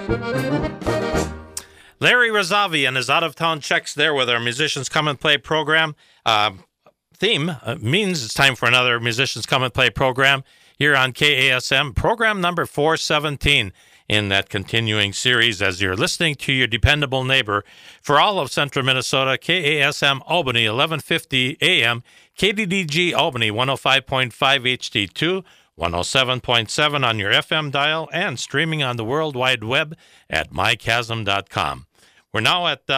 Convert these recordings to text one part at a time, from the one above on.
Larry Razavi and his out-of-town checks there with our Musicians Come and Play program. Theme means it's time for another Musicians Come and Play program here on KASM, program number 417 in that continuing series as you're listening to your dependable neighbor for all of central Minnesota, KASM Albany, 1150 AM, KDDG Albany, 105.5 HD2, 107.7 on your FM dial, and streaming on the World Wide Web at mychasm.com. We're now at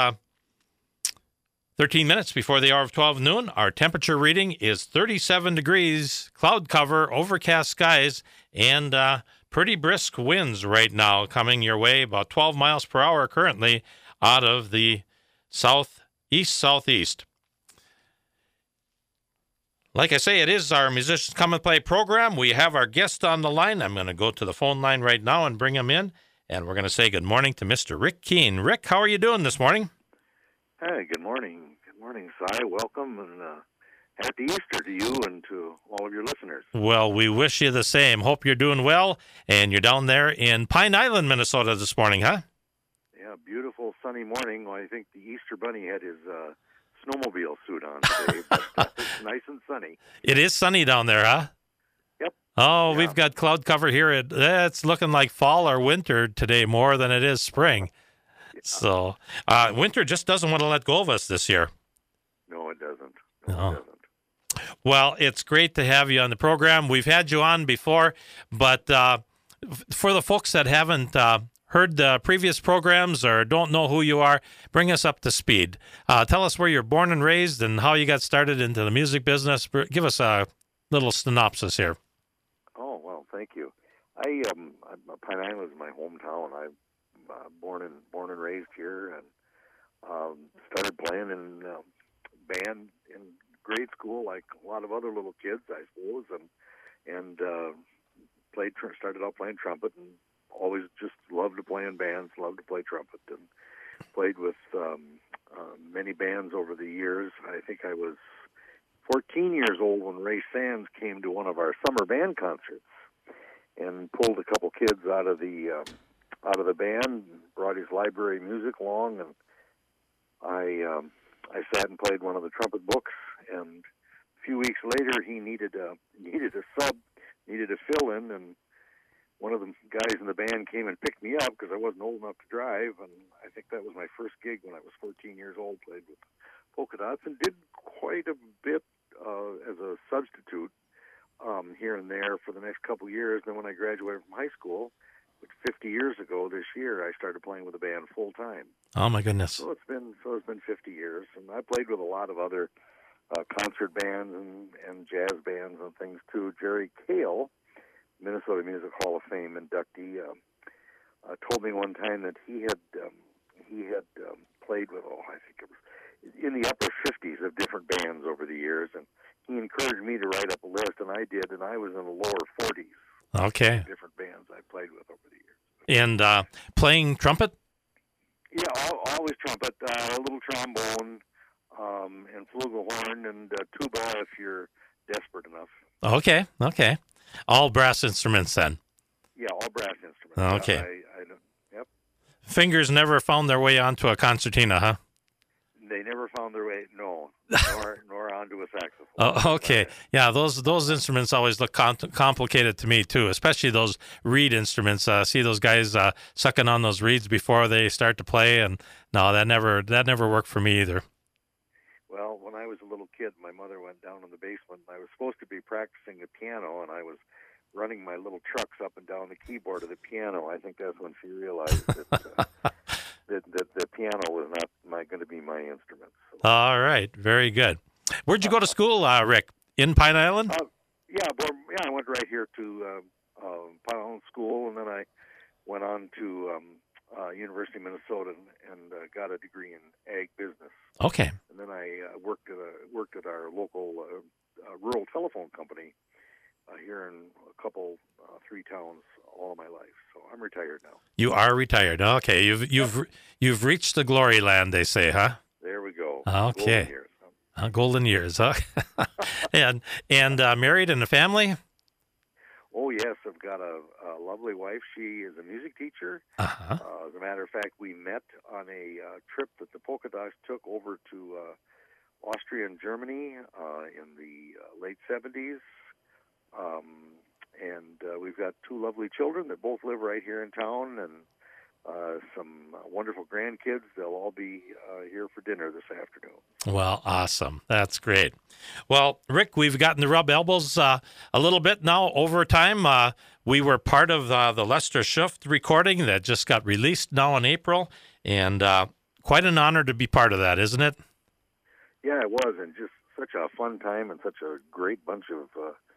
13 minutes before the hour of 12 noon. Our temperature reading is 37 degrees, cloud cover, overcast skies, and pretty brisk winds right now coming your way, about 12 miles per hour currently out of the southeast. Like I say, it is our Musicians Come and Play program. We have our guest on the line. I'm going to go to the phone line right now and bring him in, and we're going to say good morning to Mr. Rick Keene. Rick, how are you doing this morning? Hey, good morning. Good morning, Si. Welcome, and happy Easter to you and to all of your listeners. Well, we wish you the same. Hope you're doing well, and you're down there in Pine Island, Minnesota this morning, huh? Yeah, beautiful sunny morning. Well, I think the Easter Bunny had his snowmobile suit on today, but it's nice and sunny. It is sunny down there, huh? Yep. Oh, yeah. We've got cloud cover here. It's looking like fall or winter today more than it is spring. Yeah. So winter just doesn't want to let go of us this year. No, it doesn't. No. It doesn't. Well, it's great to have you on the program. We've had you on before, but for the folks that haven't heard the previous programs or don't know who you are, bring us up to speed. Tell us where you're born and raised and how you got started into the music business. Give us a little synopsis here. Oh, well, thank you. Pine Island is my hometown. I'm born and raised here, and started playing in band in grade school, like a lot of other little kids, I suppose, and started out playing trumpet, and always just loved to play in bands, loved to play trumpet, and played with many bands over the years. I think I was 14 years old when Ray Sands came to one of our summer band concerts and pulled a couple kids out of the band, brought his library music along, and I sat and played one of the trumpet books. And a few weeks later, he needed a sub, needed a fill-in, and one of the guys in the band came and picked me up because I wasn't old enough to drive, and I think that was my first gig when I was 14 years old, played with Polka Dots, and did quite a bit as a substitute here and there for the next couple of years. Then when I graduated from high school, which 50 years ago this year, I started playing with a band full-time. Oh, my goodness. So it's been 50 years, and I played with a lot of other concert bands and jazz bands and things, too. Jerry Cale, Minnesota Music Hall of Fame inductee, told me one time that he had played with, I think it was in the upper 50s of different bands over the years, and he encouraged me to write up a list, and I did, and I was in the lower 40s. Okay. Different bands I played with over the years. And playing trumpet? Yeah, always trumpet, a little trombone, and flugelhorn, and tuba if you're desperate enough. Okay. All brass instruments then? Yeah, all brass instruments. Okay. Yep. Fingers never found their way onto a concertina, huh? They never found their way, no, nor onto a saxophone. Oh, okay. Yeah, those instruments always look complicated to me, too, especially those reed instruments. See those guys sucking on those reeds before they start to play, and no, that never worked for me either. Well, when I was a little kid, my mother went down in the basement, and I was supposed to be practicing the piano, and I was running my little trucks up and down the keyboard of the piano. I think that's when she realized that that the piano was not going to be my instrument. So. All right, very good. Where'd you go to school, Rick? In Pine Island? I went right here to Pine Island School, and then I went on to University of Minnesota and got a degree in ag business. Okay. And then I worked at our local rural telephone company here in a couple, 3 towns all of my life. So I'm retired now. You are retired. Okay. You've reached the glory land, they say, huh? There we go. Okay. Golden years, huh? and married and a family? Oh yes, I've got a lovely wife. She is a music teacher. Uh-huh. As a matter of fact, we met on a trip that the Polka Dots took over to Austria and Germany in the late '70s. And we've got two lovely children that both live right here in town, and some wonderful grandkids. They'll all be here for dinner this afternoon. Well, awesome. That's great. Well, Rick, we've gotten to rub elbows a little bit now over time. We were part of the Lester Schuft recording that just got released now in April, and quite an honor to be part of that, isn't it? Yeah, it was, and just such a fun time and such a great bunch of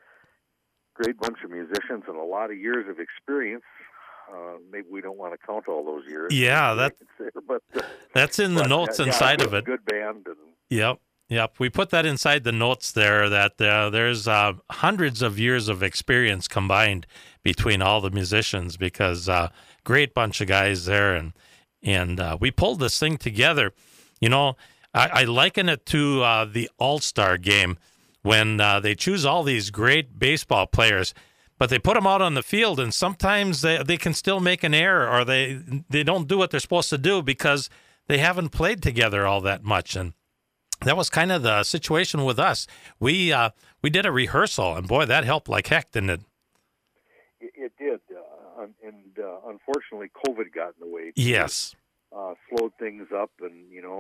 musicians and a lot of years of experience. Maybe we don't want to count all those years. Yeah, that's in the notes inside of it. Good band. Yep. We put that inside the notes there, that there's hundreds of years of experience combined between all the musicians, because great bunch of guys there, and we pulled this thing together. You know, I liken it to the All-Star game, when they choose all these great baseball players, but they put them out on the field, and sometimes they can still make an error, or they don't do what they're supposed to do because they haven't played together all that much. And that was kind of the situation with us. We did a rehearsal, and boy, that helped like heck, didn't it? It did, and unfortunately, COVID got in the way. Yes, slowed things up, and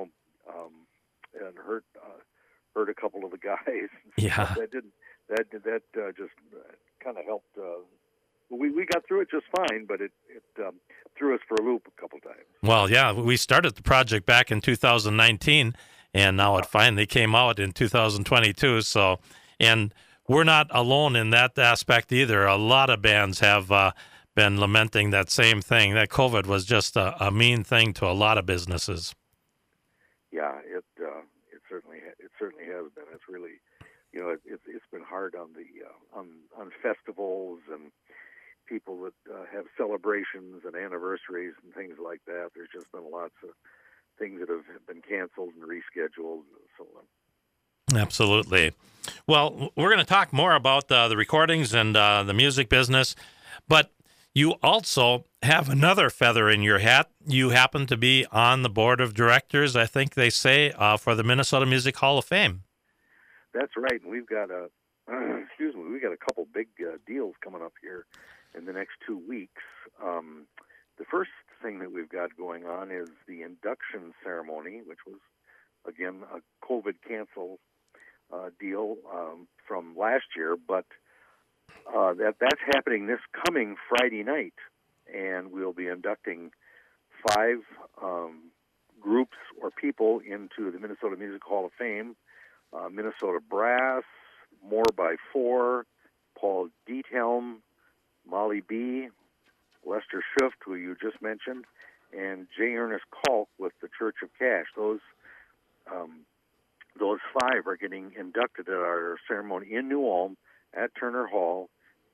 and hurt a couple of the guys. Yeah, that just kind of helped. We got through it just fine, but it threw us for a loop a couple times. Well, yeah, we started the project back in 2019, and now it finally came out in 2022. So, and we're not alone in that aspect either. A lot of bands have been lamenting that same thing. That COVID was just a mean thing to a lot of businesses. Yeah, it certainly has been. It's really, it's been hard on the on festivals and people that have celebrations and anniversaries and things like that. There's just been lots of things that have been canceled and rescheduled and so on. Absolutely. Well, we're going to talk more about the recordings and the music business, but you also have another feather in your hat. You happen to be on the board of directors, I think they say, for the Minnesota Music Hall of Fame. That's right. And we've got we got a couple big deals coming up here in the next 2 weeks. The first thing that we've got going on is the induction ceremony, which was, again, a COVID cancel deal from last year, but that's happening this coming Friday night, and we'll be inducting 5 groups or people into the Minnesota Music Hall of Fame. Minnesota Brass, More by Four, Paul Diethelm, Molly B., Lester Schuft, who you just mentioned, and J. Ernest Kalk with the Church of Cash. Those 5 are getting inducted at our ceremony in New Ulm at Turner Hall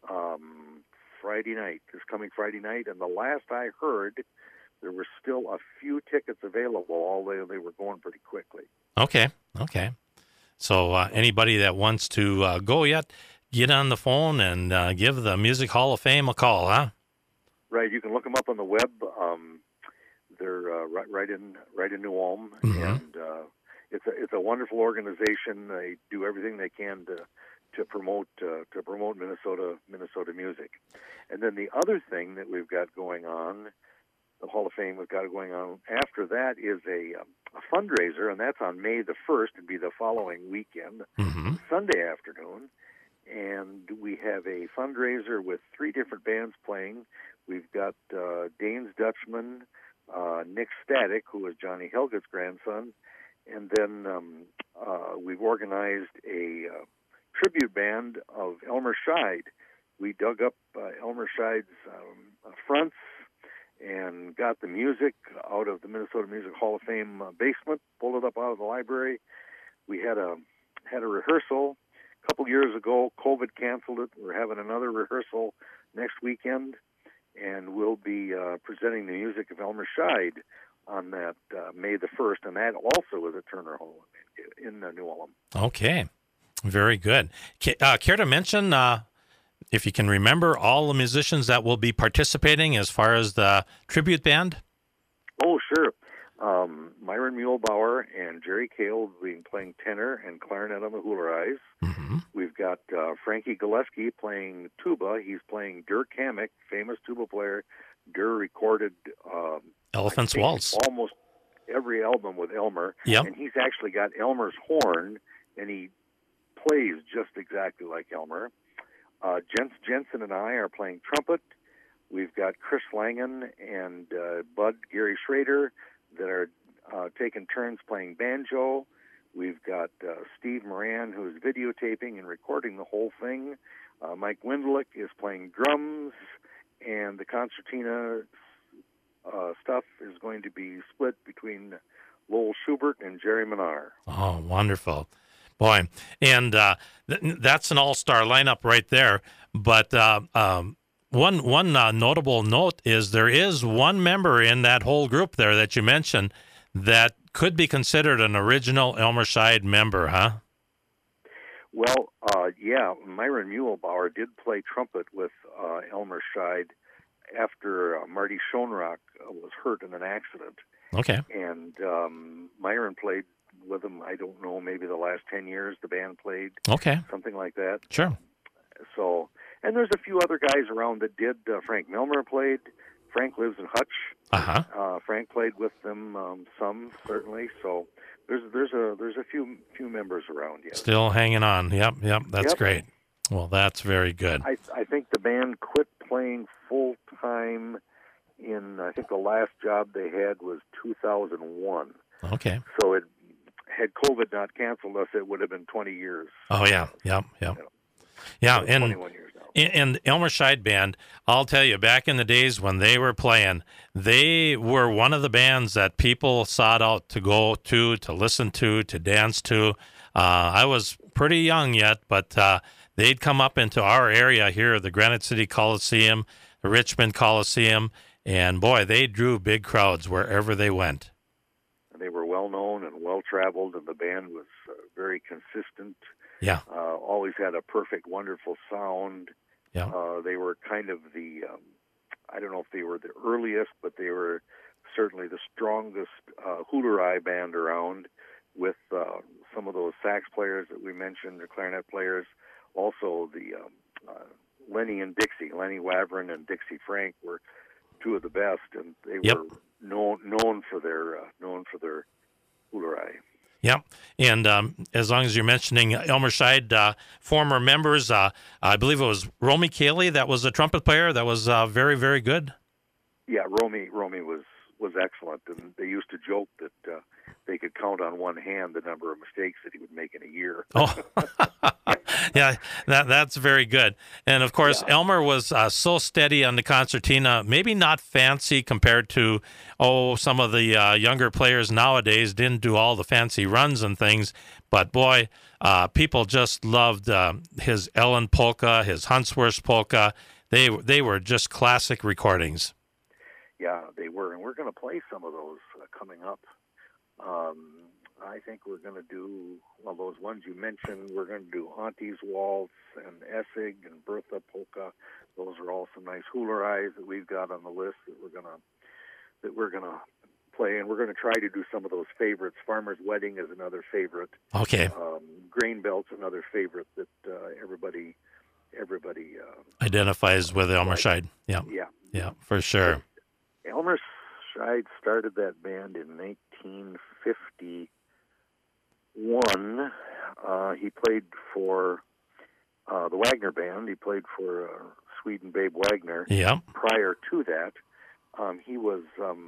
this coming Friday night. And the last I heard, there were still a few tickets available, although they were going pretty quickly. Okay. So anybody that wants to go yet, get on the phone and give the Music Hall of Fame a call, huh? Right. You can look them up on the web. They're right in New Ulm, mm-hmm. And it's a wonderful organization. They do everything they can to promote Minnesota music. And then the other thing that we've got going on, the Hall of Fame we've got going on after that, is a fundraiser, and that's on May the 1st. It'd be the following weekend, mm-hmm. Sunday afternoon. And we have a fundraiser with 3 different bands playing. We've got Danes Dutchman, Nick Static, who is Johnny Helget's grandson, and then we've organized a tribute band of Elmer Scheid. We dug up Elmer Scheid's fronts and got the music out of the Minnesota Music Hall of Fame basement, pulled it up out of the library. We had a rehearsal a couple years ago. COVID canceled it. We're having another rehearsal next weekend, and we'll be presenting the music of Elmer Scheid on that May the 1st, and that also is at Turner Hall in New Ulm. Okay, very good. Care to mention if you can remember all the musicians that will be participating as far as the tribute band? Oh, sure. Myron Muehlbauer and Jerry Kale will be playing tenor and clarinet on the Hula-Rise. Mm-hmm. We've got Frankie Gillespie playing tuba. He's playing Dirk Hammack, famous tuba player. Dirk recorded Elephant's Waltz. Almost every album with Elmer. Yep. And he's actually got Elmer's horn, and he plays just exactly like Elmer. Jens Jensen and I are playing trumpet. We've got Chris Langen and Bud Gary Schrader that are taking turns playing banjo. We've got Steve Moran, who's videotaping and recording the whole thing. Mike Windlick is playing drums, and the concertina stuff is going to be split between Lowell Schubert and Jerry Minar. Oh, wonderful. Boy, and that's an all-star lineup right there. But one notable note is there is one member in that whole group there that you mentioned that could be considered an original Elmer Scheid member, huh? Well, yeah, Myron Muehlbauer did play trumpet with Elmer Scheid after Marty Schoenrock was hurt in an accident. Okay. And Myron played with him, I don't know, maybe the last 10 years the band played. Okay. Something like that. Sure. So, and there's a few other guys around that did. Frank Milner played. Frank lives in Hutch. Uh-huh. Frank played with them some, certainly. So there's a few members around, yes. Still hanging on. Yep. That's Yep. great. Well, that's very good. I think the band quit playing full-time in, I think the last job they had was 2001. Okay. So it had COVID not canceled us, it would have been 20 years. Oh, yeah. Yep. Yeah, Yeah, so and 21 years now. And Elmer Scheid Band, I'll tell you, back in the days when they were playing, they were one of the bands that people sought out to go to listen to dance to. I was pretty young yet, but they'd come up into our area here, the Granite City Coliseum, the Richmond Coliseum, and boy, they drew big crowds wherever they went. They were well-known and well-traveled, and the band was very consistent. Yeah. Always had a perfect, wonderful sound. Yeah. They were kind of the, I don't know if they were the earliest, but they were certainly the strongest Hula-Rai band around, with some of those sax players that we mentioned, the clarinet players. Also, the Lenny and Dixie, Lenny Wavrin and Dixie Frank were two of the best, and they Yep. were known for their Hula-Rai. Yep. And as long as you're mentioning Elmer Scheid, former members, I believe it was Romy Cayley that was a trumpet player that was very, very good. Yeah, Romy was excellent, and they used to joke that they could count on one hand the number of mistakes that he would make in a year. Oh, yeah, that's very good. And of course, yeah. Elmer was so steady on the concertina, maybe not fancy compared to, some of the younger players nowadays didn't do all the fancy runs and things. But boy, people just loved his Ellen polka, his Hanswurst polka. They were just classic recordings. Yeah, they were, and we're going to play some of those coming up. I think we're going to do, those ones you mentioned, we're going to do Auntie's Waltz and Essig and Bertha Polka. Those are all some nice Hula-Rais that we've got on the list that we're going to play, and we're going to try to do some of those favorites. Farmer's Wedding is another favorite. Okay. Grain Belt's another favorite that everybody identifies with Elmer Scheid. Yeah. Yeah, for sure. Elmer Scheid started that band in 1951. He played for the Wagner Band. He played for Sweden Babe Wagner. Yeah. Prior to that, he was,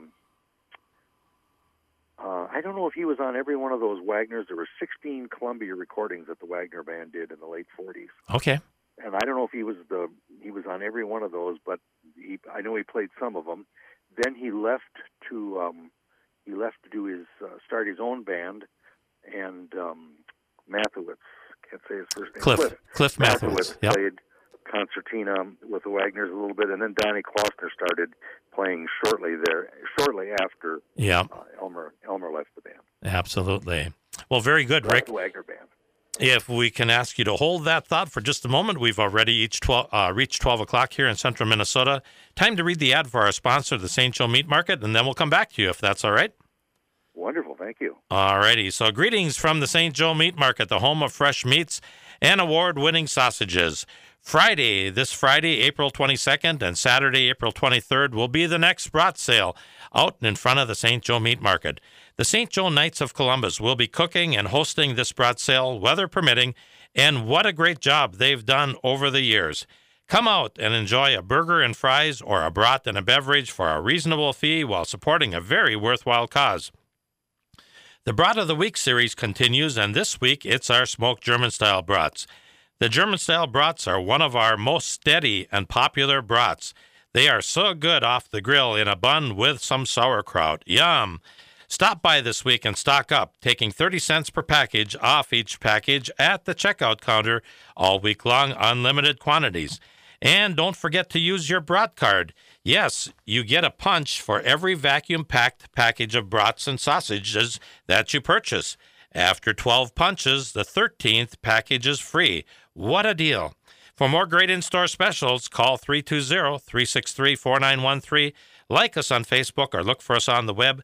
I don't know if he was on every one of those Wagners. There were 16 Columbia recordings that the Wagner Band did in the late 40s. Okay. And I don't know if he was on every one of those, but I know he played some of them. Then he left to do his start his own band, and Mathewitz, can't say his first name. Cliff Mathewitz. Yep. Played concertina with the Wagners a little bit, and then Donnie Klossner started playing shortly after Elmer left the band. Absolutely. Well, very good, Rick. The Wagner Band. If we can ask you to hold that thought for just a moment, we've already reached 12 o'clock here in central Minnesota. Time to read the ad for our sponsor, the St. Joe Meat Market, and then we'll come back to you if that's all right. Wonderful, thank you. All righty. So greetings from the St. Joe Meat Market, the home of fresh meats and award-winning sausages. This Friday, April 22nd, and Saturday, April 23rd, will be the next brat sale out in front of the St. Joe Meat Market. The St. Joe Knights of Columbus will be cooking and hosting this brat sale, weather permitting, and what a great job they've done over the years. Come out and enjoy a burger and fries or a brat and a beverage for a reasonable fee while supporting a very worthwhile cause. The Brat of the Week series continues, and this week it's our smoked German-style brats. The German-style brats are one of our most steady and popular brats. They are so good off the grill in a bun with some sauerkraut. Yum! Stop by this week and stock up, taking 30 cents per package off each package at the checkout counter all week long, unlimited quantities. And don't forget to use your brat card. Yes, you get a punch for every vacuum-packed package of brats and sausages that you purchase. After 12 punches, the 13th package is free. What a deal. For more great in-store specials, call 320-363-4913. Like us on Facebook or look for us on the web,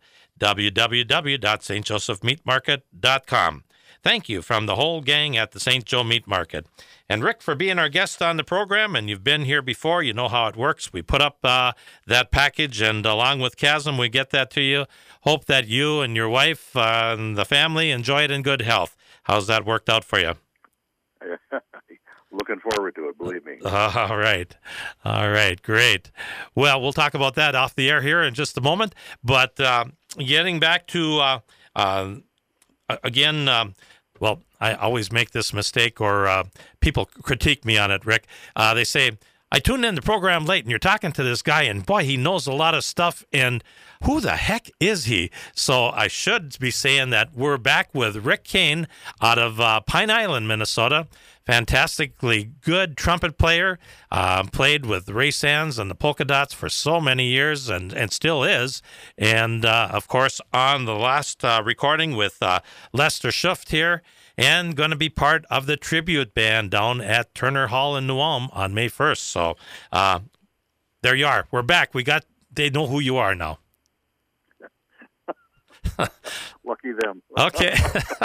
www.stjosephmeatmarket.com. Thank you from the whole gang at the St. Joe Meat Market. And Rick, for being our guest on the program, and you've been here before, you know how it works. We put up that package, and along with Chasm, we get that to you. Hope that you and your wife and the family enjoy it in good health. How's that worked out for you? Looking forward to it, believe me. All right. Great. Well, we'll talk about that off the air here in just a moment. But getting back to, well, I always make this mistake, or people critique me on it, Rick. They say, I tuned in the program late, and you're talking to this guy, and boy, he knows a lot of stuff, and who the heck is he? So I should be saying that we're back with Rick Kane out of Pine Island, Minnesota. Fantastically good trumpet player, played with Ray Sands and the Polka Dots for so many years and still is. And, of course, on the last recording with Lester Schuft here, and going to be part of the tribute band down at Turner Hall in New Ulm on May 1st. So there you are. We're back. They know who you are now. Lucky them. Okay.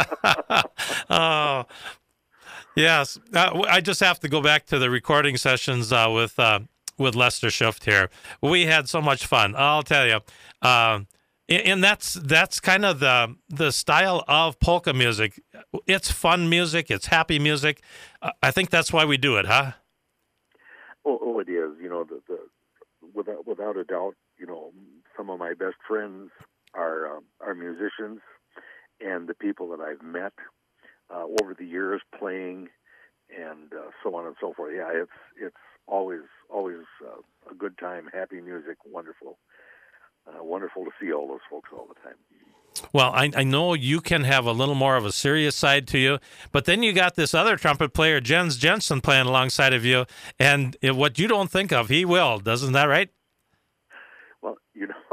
Oh, yes. I just have to go back to the recording sessions with Lester Schuft here. We had so much fun. I'll tell you. And that's kind of the style of polka music. It's fun music. It's happy music. I think that's why we do it, huh? Oh, it is. You know, without a doubt. You know, some of my best friends are musicians, and the people that I've met over the years playing, and so on and so forth. Yeah, it's always a good time. Happy music, wonderful. Wonderful to see all those folks all the time. Well, I know you can have a little more of a serious side to you, but then you got this other trumpet player, Jens Jensen, playing alongside of you, and what you don't think of, he will. Doesn't that right? Well, you know,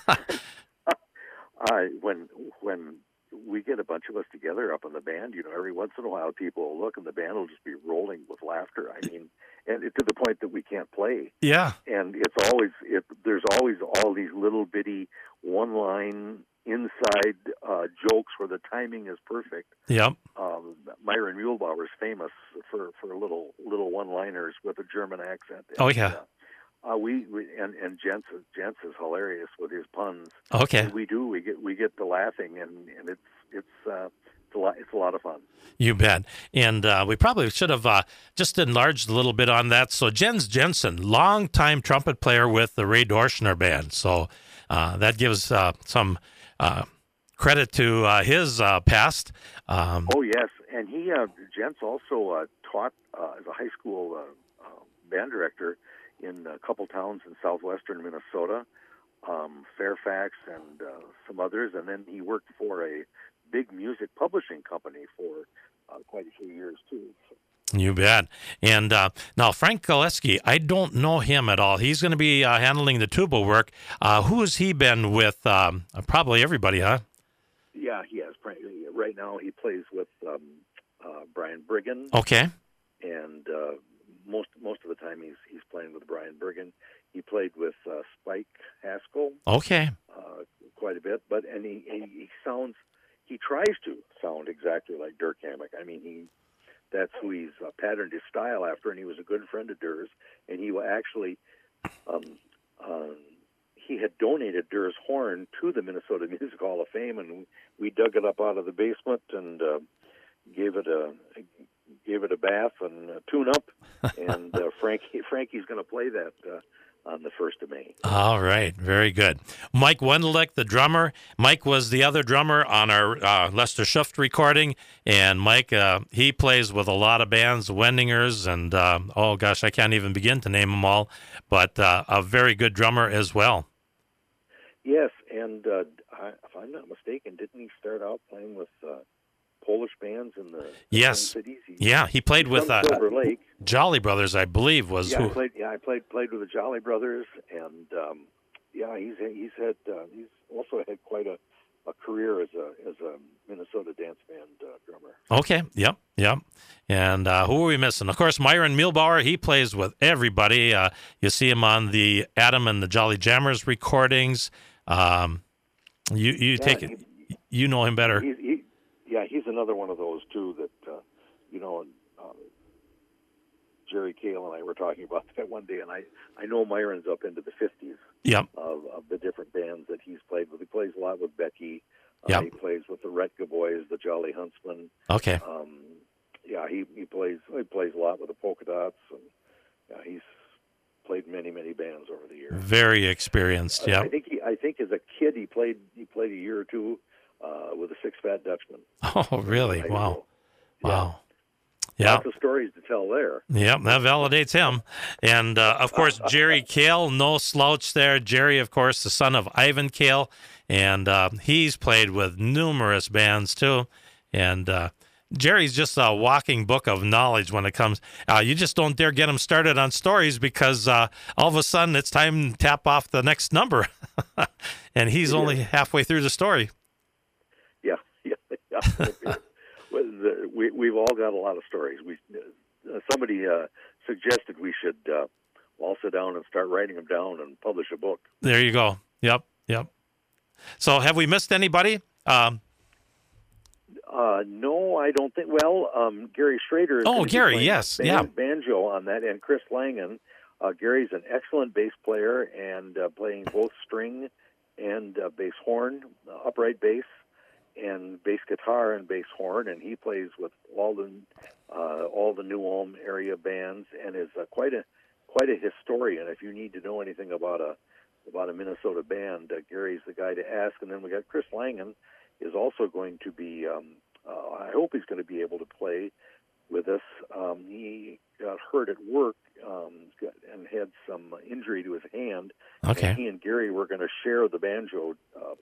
when we get a bunch of us together up in the band, you know, every once in a while people will look and the band will just be rolling with laughter. I mean, and to the point that we can't play. Yeah. And there's always all these little bitty one-line inside jokes where the timing is perfect. Yep. Myron Muehlbauer is famous for little one-liners with a German accent. Oh yeah. And Jens is hilarious with his puns. Okay. And we get to laughing, and it's a lot of fun. You bet. And we probably should have just enlarged a little bit on that. So Jens Jensen, longtime trumpet player with the Ray Dorschner Band. So that gives some credit to his past. Oh yes, and Jens also taught as a high school band director in a couple towns in southwestern Minnesota, Fairfax and some others, and then he worked for a big music publishing company for quite a few years too. You bet. And now Frank Galeski, I don't know him at all. He's going to be handling the tuba work. Who has he been with? Probably everybody, huh? Yeah, he has. Right now he plays with Brian Brigham, Okay. and most of the time he's playing with Brian Brigham. He played with Spike Haskell Okay. quite a bit, but he tries to sound exactly like Dirk Hammack. I mean, that's who he's patterned his style after, and he was a good friend of Durr's, and he actually he had donated Durr's horn to the Minnesota Music Hall of Fame, and we dug it up out of the basement and gave it a bath and a tune-up, and Frankie's going to play that on the 1st of May. All right. Very good. Mike Wendelich, the drummer. Mike was the other drummer on our Lester Schuft recording, and Mike, he plays with a lot of bands, Wendingers, and oh gosh, I can't even begin to name them all, but a very good drummer as well. Yes, and if I'm not mistaken, didn't he start out playing with Polish bands in the Yes. cities? He played with Silver Lake. Jolly Brothers, I believe, was who. I played with the Jolly Brothers, and he's also had quite a career as a Minnesota dance band drummer. Okay, yep. And who are we missing? Of course, Myron Muehlbauer, he plays with everybody. You see him on the Adam and the Jolly Jammers recordings. You take it. You know him better. He's another one of those too that Jerry Cale and I were talking about that one day, and I know Myron's up into the 50s. Yep. Of the different bands that he's played with. He plays a lot with Becky. Yep. He plays with the Retka Boys, the Jolly Huntsmen. Okay. He plays a lot with the Polka Dots, and he's played many bands over the years. Very experienced. Yeah. I think as a kid he played a year or two with the Six Fat Dutchmen. Oh, really? Wow. Wow. Yeah. Lots of stories to tell there. Yep, that validates him. And, of course, Jerry Cale, no slouch there. Jerry, of course, the son of Ivan Cale, and he's played with numerous bands, too. And Jerry's just a walking book of knowledge when it comes. You just don't dare get him started on stories because all of a sudden it's time to tap off the next number. And he's only halfway through the story. Yeah. We've all got a lot of stories. Somebody suggested we should all sit down and start writing them down and publish a book. There you go. Yep. So have we missed anybody? No, I don't think. Well, Gary Schrader. Gary, yes. Banjo on that, and Chris Langen. Gary's an excellent bass player and playing both string and bass horn, upright bass, and bass guitar and bass horn, and he plays with all the New Ulm area bands, and is quite a historian. If you need to know anything about a Minnesota band, Gary's the guy to ask. And then we got Chris Langen is also going to be. I hope he's going to be able to play with us. He got hurt at work and had some injury to his hand. Okay. And he and Gary were going to share the banjo.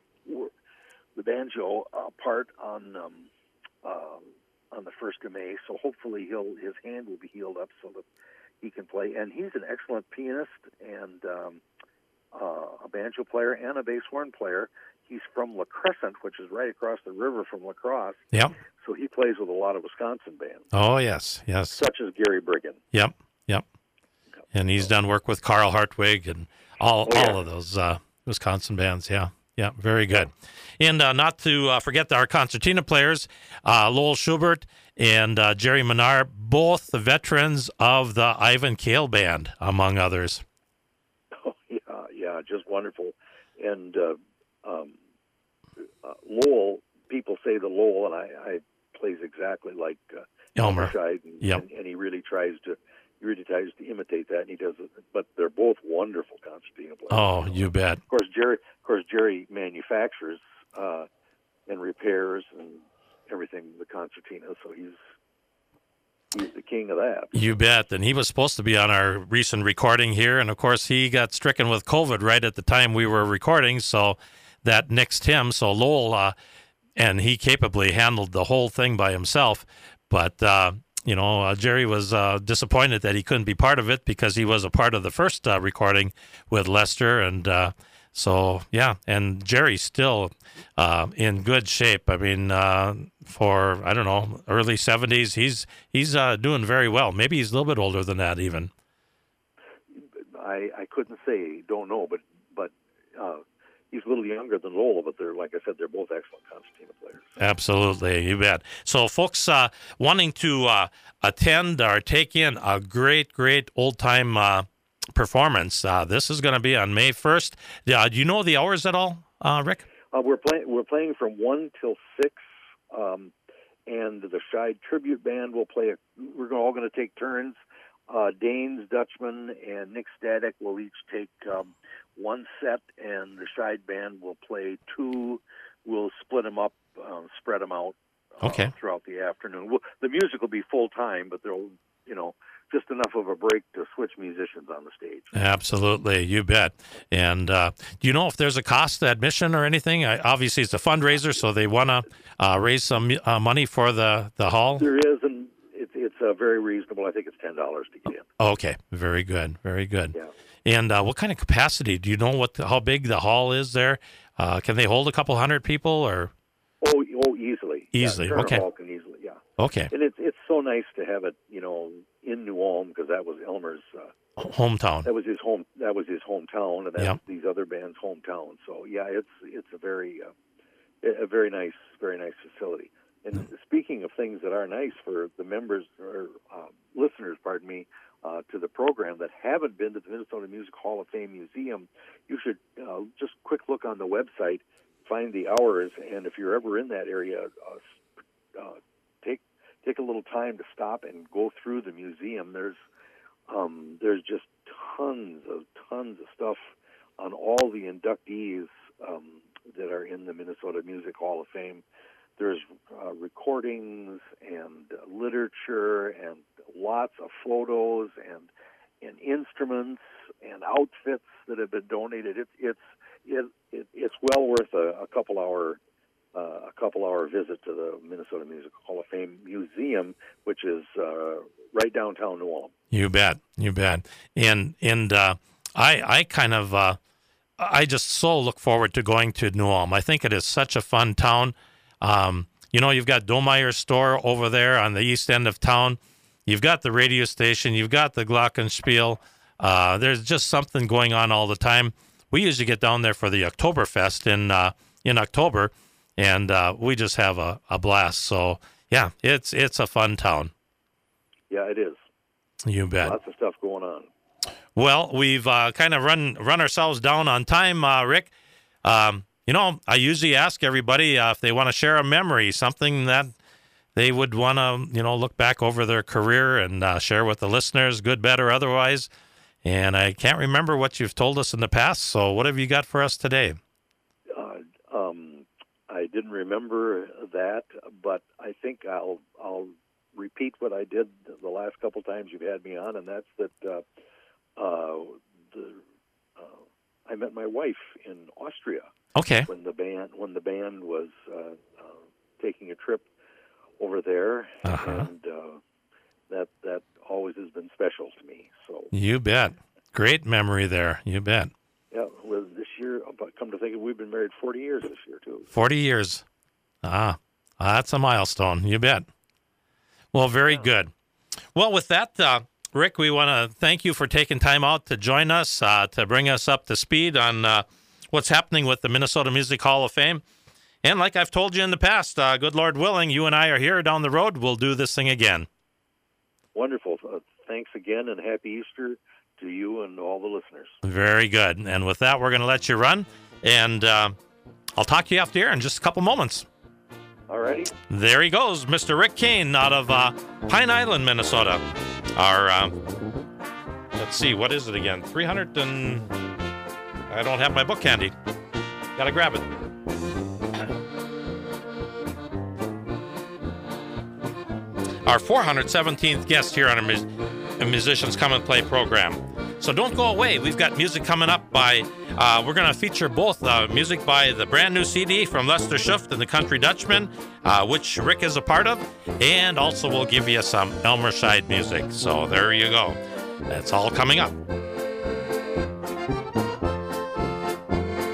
Part on the 1st of May, so hopefully his hand will be healed up so that he can play. And he's an excellent pianist and a banjo player and a bass horn player. He's from La Crescent, which is right across the river from La Crosse. Yep. So he plays with a lot of Wisconsin bands. Oh, yes. Such as Gary Brigham. Yep. And he's done work with Carl Hartwig and all of those Wisconsin bands. Yeah, very good. And not to forget our concertina players, Lowell Schubert and Jerry Menard, both the veterans of the Ivan Cale Band, among others. Oh, yeah, just wonderful. And Lowell, people say that Lowell, and I plays exactly like Elmer. And he really tries to imitate that, and he does it. But they're both wonderful concertina players. Oh, you bet. Of course, Jerry manufactures and repairs and everything the concertina, so he's the king of that. You bet. And he was supposed to be on our recent recording here, and of course he got stricken with COVID right at the time we were recording, so that nixed him. So Lowell, and he capably handled the whole thing by himself, but Jerry was disappointed that he couldn't be part of it because he was a part of the first recording with Lester, and So, yeah, and Jerry's still in good shape. I mean, for, I don't know, early 70s, he's doing very well. Maybe he's a little bit older than that even. I couldn't say, don't know, but he's a little younger than Lola, but they're, like I said, they're both excellent concertina players. Absolutely, you bet. So folks wanting to attend or take in a great old-time performance, this is going to be on May 1st. Do you know the hours at all, Rick? We're playing from 1 till 6, and the Scheid Tribute Band will play. We're all going to take turns. Danes, Dutchman, and Nick Static will each take one set, and the Scheid Band will play 2. We'll split them up, spread them out throughout the afternoon. The music will be full time, but there'll, just enough of a break to switch musicians on the stage. Absolutely, you bet. And do you know if there's a cost to admission or anything? Obviously, it's a fundraiser, so they want to raise some money for the hall. There is, and it's very reasonable. I think it's $10 to get in. Okay, very good. Yeah. And what kind of capacity? Do you know how big the hall is there? Can they hold a couple hundred people or? Oh, easily. Easily, yeah, okay. Hall can easily, yeah. Okay. And it's so nice to have it, in New Ulm, because that was Elmer's hometown. That was his hometown, and that's these other bands' hometown. So yeah, it's a very nice facility. And speaking of things that are nice for the members or listeners, to the program that haven't been to the Minnesota Music Hall of Fame Museum, you should just quick look on the website, find the hours, and if you're ever in that area, take a little time to stop and go through the museum. There's just tons of stuff on all the inductees that are in the Minnesota Music Hall of Fame. There's recordings and literature and lots of photos and instruments and outfits that have been donated. It's well worth a couple hour visit to the Minnesota Music Hall of Fame Museum, which is right downtown New Ulm. You bet. And I kind of I just so look forward to going to New Ulm. I think it is such a fun town. You've got Domeyer store over there on the east end of town. You've got the radio station. You've got the Glockenspiel. There's just something going on all the time. We usually get down there for the Oktoberfest in October, and we just have a blast. So, yeah, it's a fun town. Yeah, it is. You bet. Lots of stuff going on. Well, we've kind of run ourselves down on time, Rick. I usually ask everybody if they want to share a memory, something that they would want to, look back over their career and share with the listeners, good, bad, or otherwise. And I can't remember what you've told us in the past, so what have you got for us today? I didn't remember that, but I think I'll repeat what I did the last couple times you've had me on, and that's that I met my wife in Austria. Okay. When the band was taking a trip over there, and that always has been special to me. So you bet. Great memory there. You bet. Yeah. Well, this year, but come to think of it, we've been married 40 years this year too. 40 years. That's a milestone. You bet. Well, very good. Well, with that, Rick, we want to thank you for taking time out to join us to bring us up to speed on what's happening with the Minnesota Music Hall of Fame. And like I've told you in the past, good Lord willing, you and I are here down the road. We'll do this thing again. Wonderful. Thanks again, and happy Easter to you and all the listeners. Very good. And with that, we're going to let you run. And I'll talk to you after here in just a couple moments. All righty. There he goes, Mr. Rick Kane out of Pine Island, Minnesota. Our, let's see, what is it again? 300 and... I don't have my book handy. Got to grab it. Our 417th guest here on our Musicians Come and Play program. So don't go away. We've got music coming up by, we're going to feature both music by the brand new CD from Lester Schuft and the Country Dutchman, which Rick is a part of, and also we'll give you some Elmer Scheid music. So there you go. That's all coming up.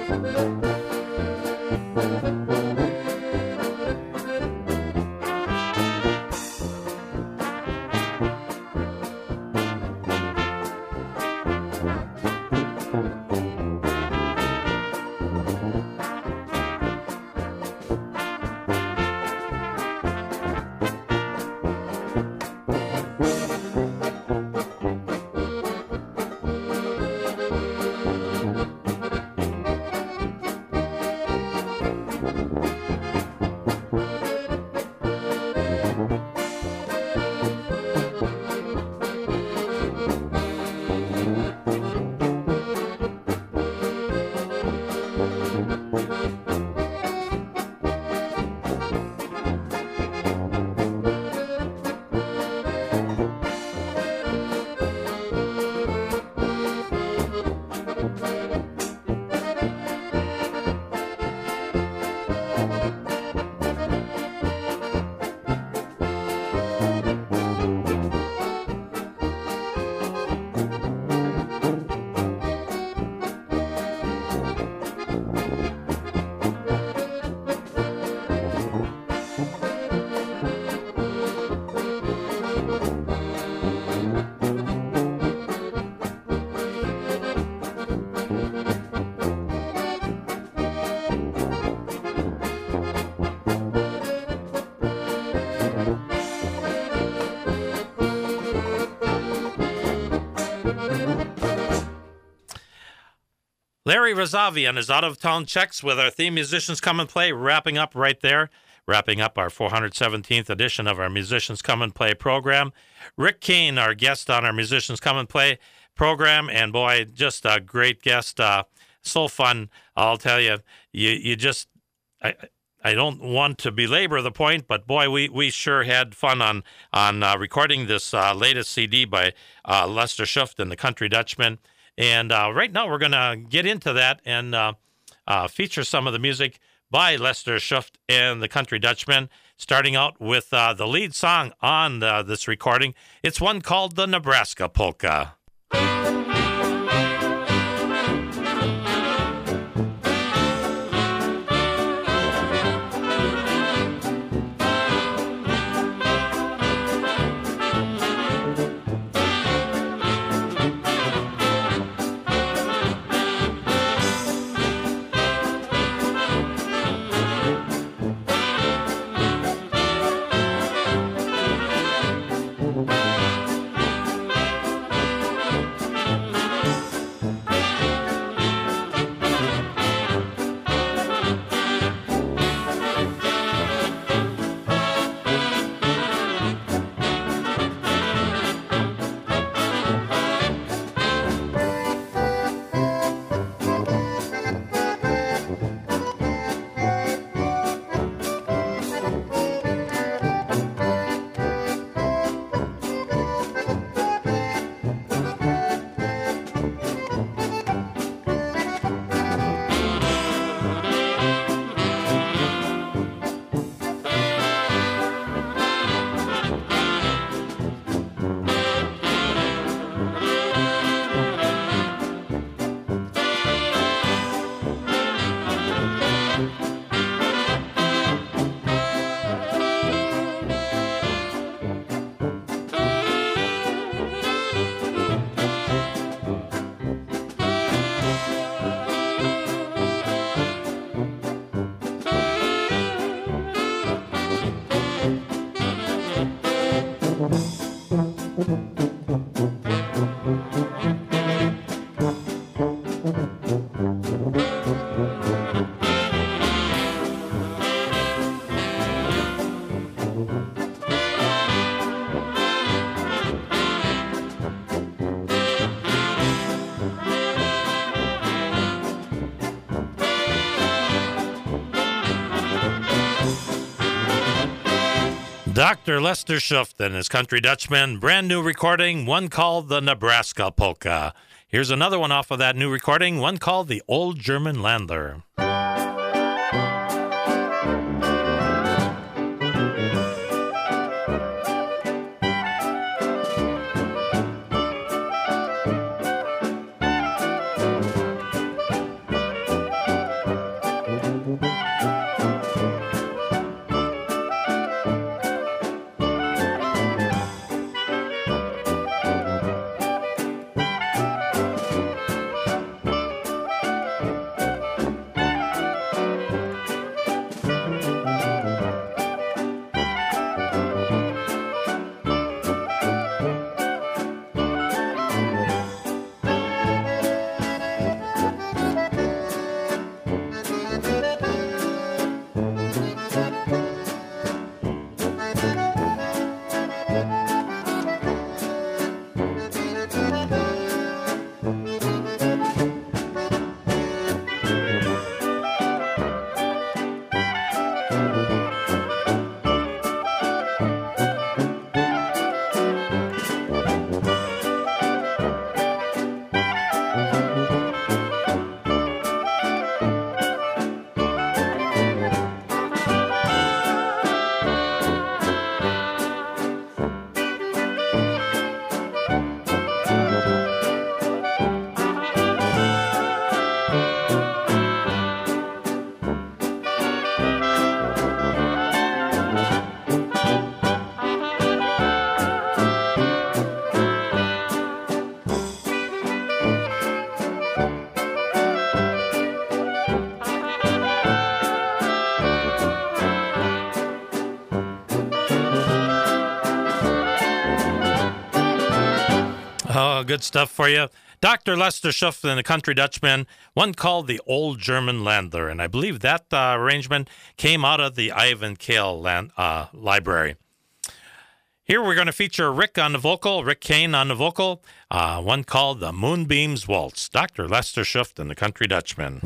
Larry Razavian is Out of Town Checks with our theme Musicians Come and Play, wrapping up right there, wrapping up our 417th edition of our Musicians Come and Play program. Rick Kane, our guest on our Musicians Come and Play program, and boy, just a great guest, so fun. I'll tell you, you just, I don't want to belabor the point, but boy, we sure had fun on recording this latest CD by Lester Schuft and the Country Dutchman. And right now we're going to get into that and feature some of the music by Lester Schuft and the Country Dutchman, starting out with the lead song on this recording. It's one called the Nebraska Polka. Dr. Lester Schuft and his Country Dutchman, brand new recording, one called the Nebraska Polka. Here's another one off of that new recording, one called the Old German Landler. Oh, good stuff for you. Dr. Lester Schuft and the Country Dutchman, one called the Old German Landler, and I believe that arrangement came out of the Ivan Kale library. Here we're going to feature Rick on the vocal, Rick Kane on the vocal, one called the Moonbeams Waltz. Dr. Lester Schuft and the Country Dutchman.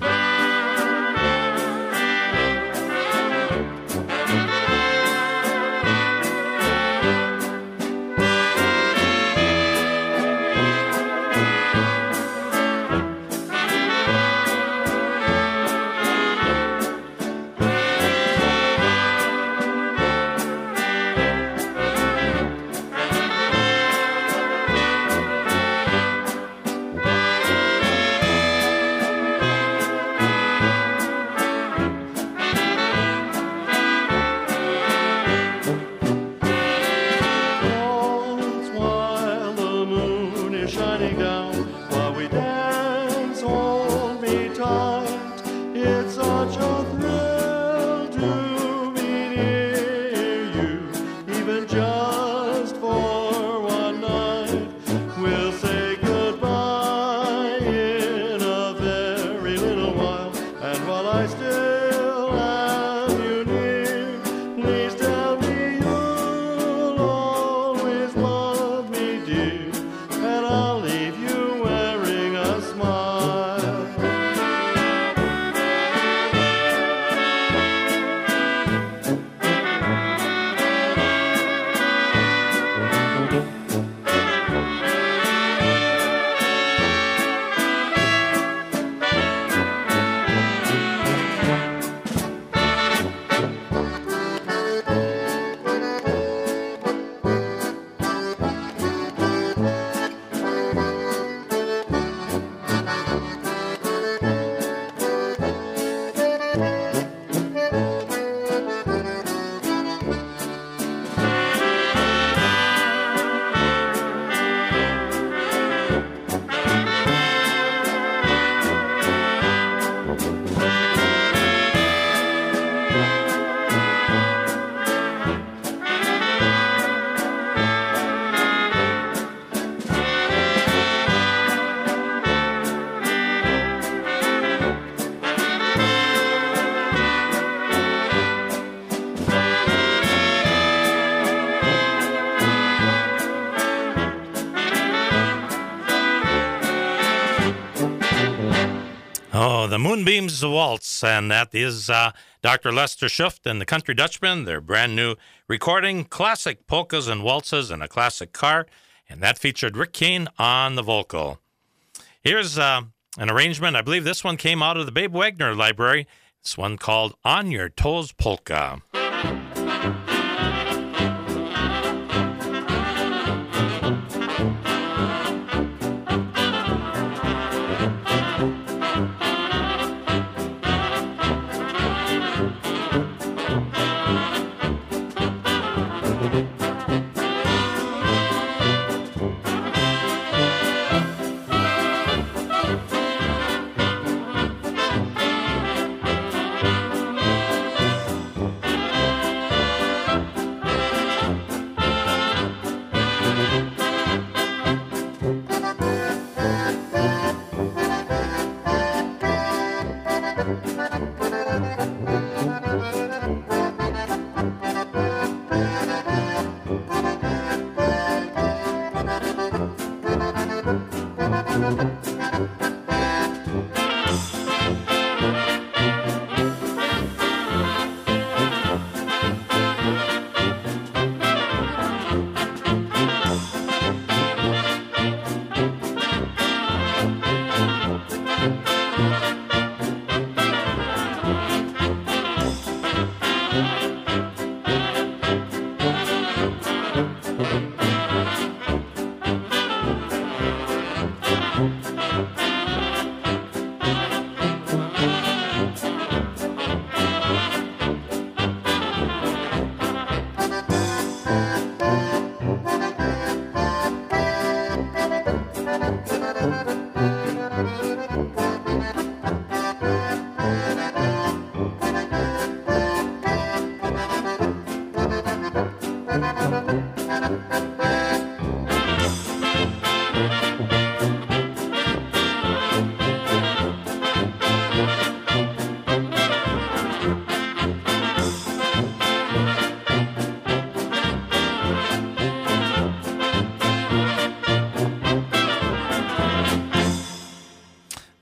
Oh, the Moonbeams Waltz, and that is Dr. Lester Schuft and the Country Dutchman, their brand new recording, Classic Polkas and Waltzes in a Classic Car, and that featured Rick Kane on the vocal. Here's an arrangement. I believe this one came out of the Babe Wagner library. It's one called On Your Toes Polka.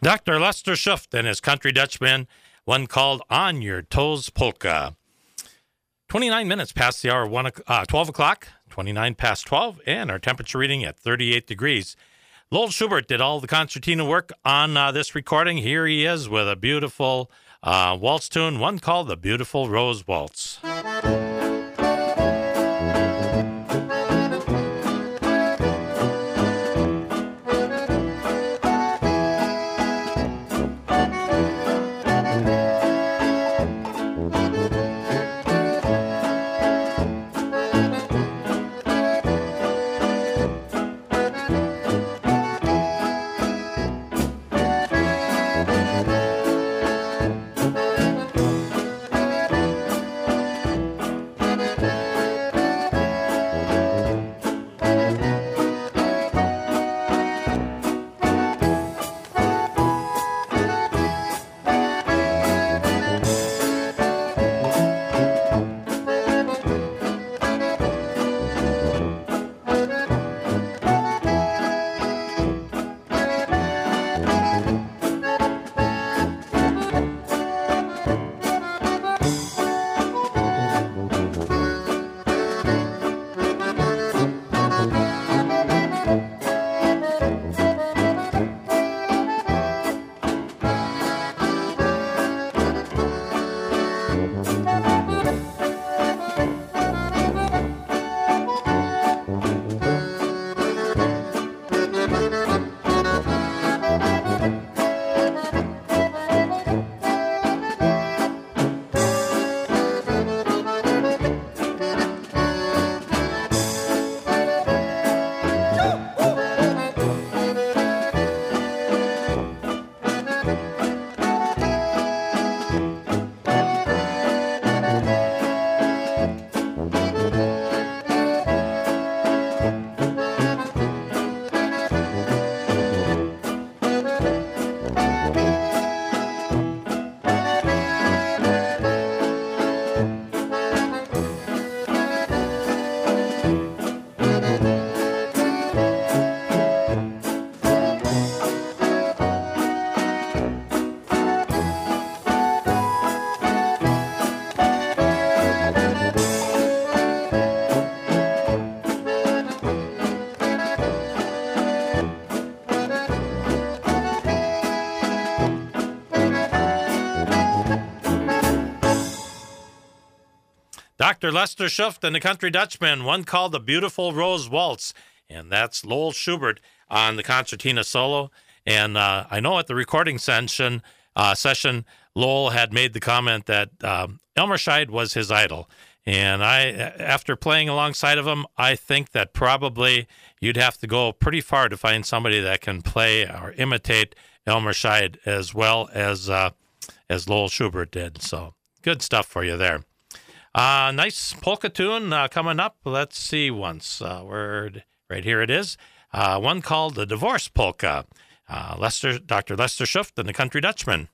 Dr. Lester Schuft and his Country Dutchman, one called On Your Toes Polka. 29 minutes past the hour, 12 o'clock, 29 past 12, and our temperature reading at 38 degrees. Lowell Schubert did all the concertina work on this recording. Here he is with a beautiful waltz tune, one called The Beautiful Rose Waltz. Dr. Lester Schuft and the Country Dutchman, one called The Beautiful Rose Waltz, and that's Lowell Schubert on the concertina solo. And I know at the recording session, Lowell had made the comment that Elmer Scheid was his idol. And after playing alongside of him, I think that probably you'd have to go pretty far to find somebody that can play or imitate Elmer Scheid as well as Lowell Schubert did. So good stuff for you there. Nice polka tune coming up. Let's see once. Right here it is. One called The Divorce Polka. Dr. Lester Schuft and the Country Dutchman.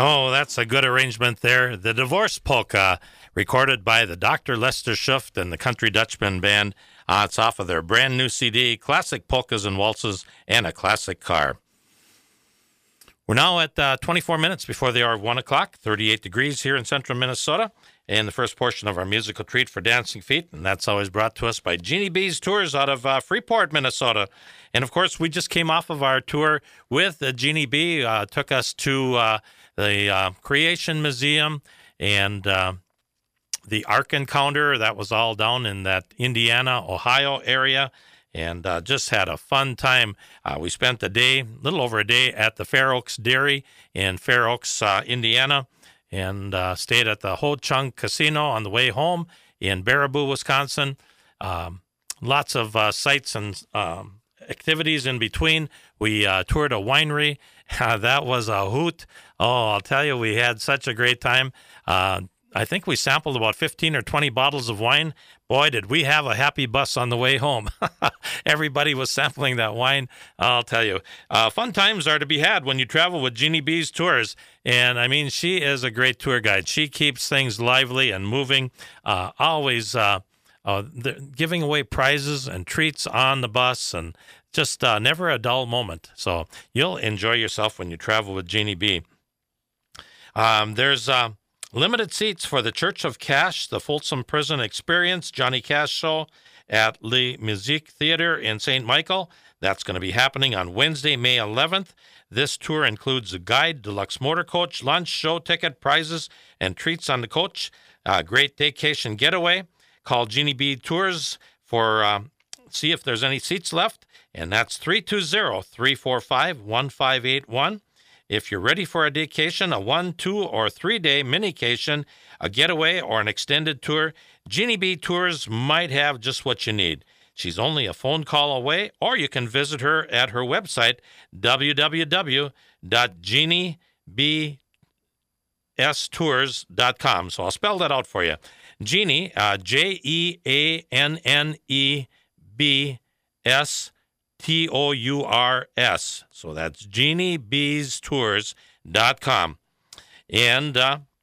Oh, that's a good arrangement there. The Divorce Polka, recorded by the Dr. Lester Schuft and the Country Dutchman Band. It's off of their brand new CD, Classic Polkas and Waltzes and a Classic Car. We're now at 24 minutes before the hour of 1 o'clock, 38 degrees here in central Minnesota, and the first portion of our musical treat for Dancing Feet, and that's always brought to us by Jeannie B's Tours out of Freeport, Minnesota. And, of course, we just came off of our tour with Jeannie B, took us to the Creation Museum and the Ark Encounter. That was all down in that Indiana, Ohio area, and just had a fun time. We spent a little over a day at the Fair Oaks Dairy in Fair Oaks, Indiana, and stayed at the Ho Chunk Casino on the way home in Baraboo, Wisconsin. Lots of sights and activities in between. We toured a winery. That was a hoot. Oh, I'll tell you, we had such a great time. I think we sampled about 15 or 20 bottles of wine. Boy, did we have a happy bus on the way home. Everybody was sampling that wine. I'll tell you, fun times are to be had when you travel with Jeannie B's Tours. And, I mean, she is a great tour guide. She keeps things lively and moving, always giving away prizes and treats on the bus, and just never a dull moment. So you'll enjoy yourself when you travel with Jeannie B. There's limited seats for the Church of Cash, the Folsom Prison Experience, Johnny Cash Show at Le Musique Theater in St. Michael. That's going to be happening on Wednesday, May 11th. This tour includes a guide, deluxe motor coach, lunch, show ticket, prizes, and treats on the coach. Great vacation getaway. Call Jeannie B Tours for see if there's any seats left, and that's 320-345-1581. If you're ready for a vacation, a 1, 2, or 3-day minication, a getaway, or an extended tour, Jeannie B Tours might have just what you need. She's only a phone call away, or you can visit her at her website, www.jeanniebstours.com. So I'll spell that out for you. Jeannie, JeannieBS Tours. So that's JeannieBstours.com. And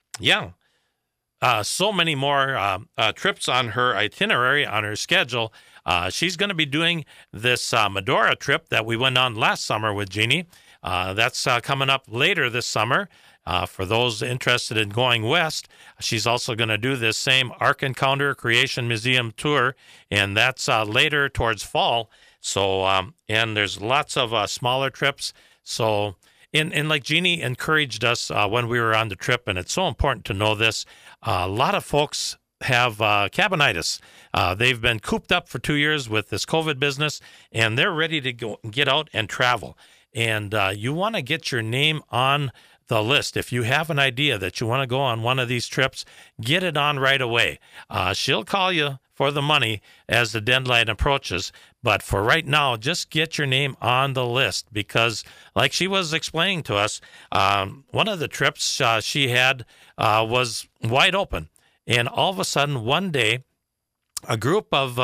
so many more trips on her itinerary, on her schedule. She's going to be doing this Medora trip that we went on last summer with Jeannie. That's coming up later this summer. For those interested in going west, she's also going to do this same Ark Encounter Creation Museum tour, and that's later towards fall. So, and there's lots of smaller trips. So, and like Jeannie encouraged us when we were on the trip, and it's so important to know this, a lot of folks have cabinitis. They've been cooped up for 2 years with this COVID business, and they're ready to get out and travel. And you want to get your name on the list. If you have an idea that you want to go on one of these trips, get it on right away. She'll call you for the money as the deadline approaches. But for right now, just get your name on the list, because like she was explaining to us, one of the trips she had was wide open. And all of a sudden, one day, a group of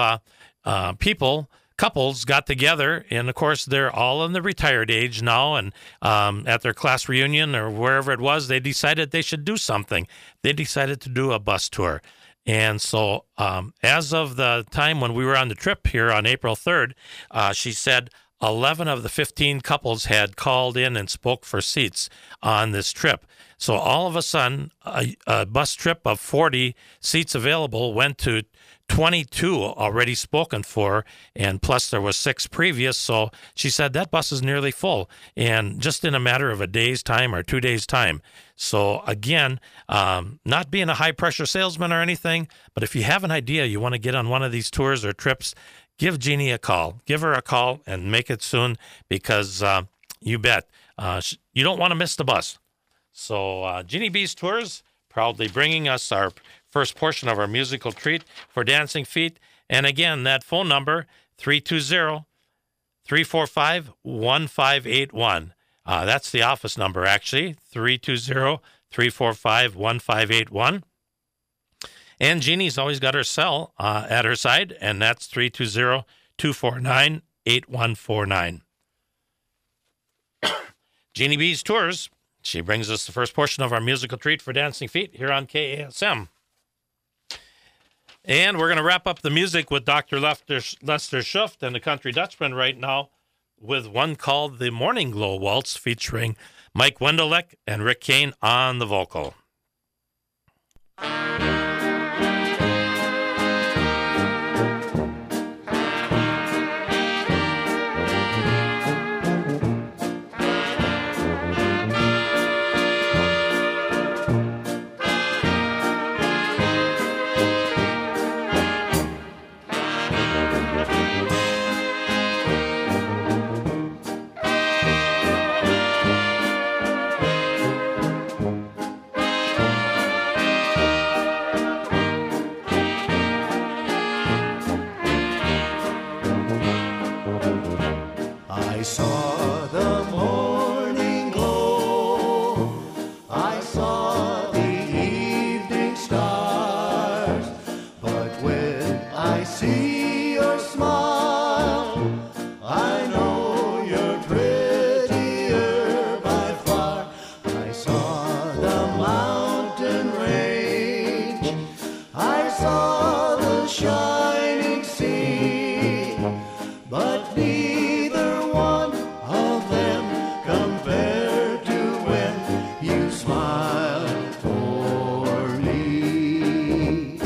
couples got together, and of course they're all in the retired age now, and at their class reunion or wherever it was, they decided they should do something. They decided to do a bus tour. And so as of the time when we were on the trip here on April 3rd, she said 11 of the 15 couples had called in and spoke for seats on this trip. So all of a sudden, a bus trip of 40 seats available went to 22 already spoken for, and plus there was 6 previous. So she said that bus is nearly full, and just in a matter of a day's time or 2 days' time. So again, not being a high-pressure salesman or anything, but if you have an idea you want to get on one of these tours or trips, give Jeannie a call. Give her a call and make it soon, because you bet you don't want to miss the bus. So Jeannie B's Tours, proudly bringing us our first portion of our musical treat for Dancing Feet. And again, that phone number, 320-345-1581. That's the office number, actually, 320-345-1581. And Jeannie's always got her cell at her side, and that's 320-249-8149. Jeannie B's Tours, She brings us the first portion of our musical treat for Dancing Feet here on KASM. And we're going to wrap up the music with Dr. Lester Schuft and the Country Dutchman right now with one called the Morning Glow Waltz featuring Mike Wendelek and Rick Kane on the vocal. I saw the morning glow, I saw the evening stars, but when I see your smile, I know you're prettier by far. I saw the mountain range, I saw the shining sea, but neither one of them compared to when you smiled for me.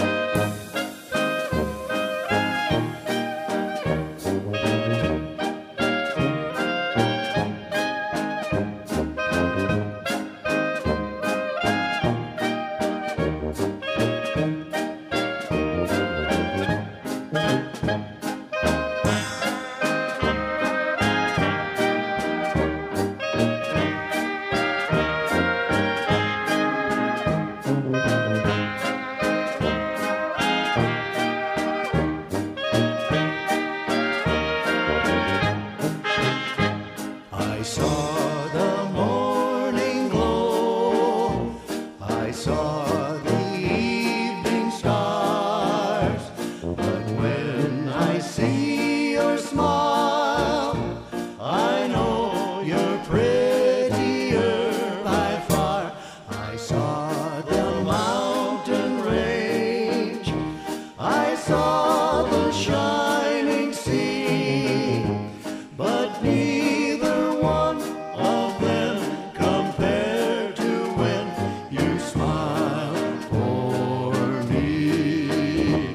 I saw the morning glow, I saw the evening stars, but when I see your smile, I know you're prettier by far. I saw the mountain range, I saw the shining sea, but neither one of them compared to when you smiled for me.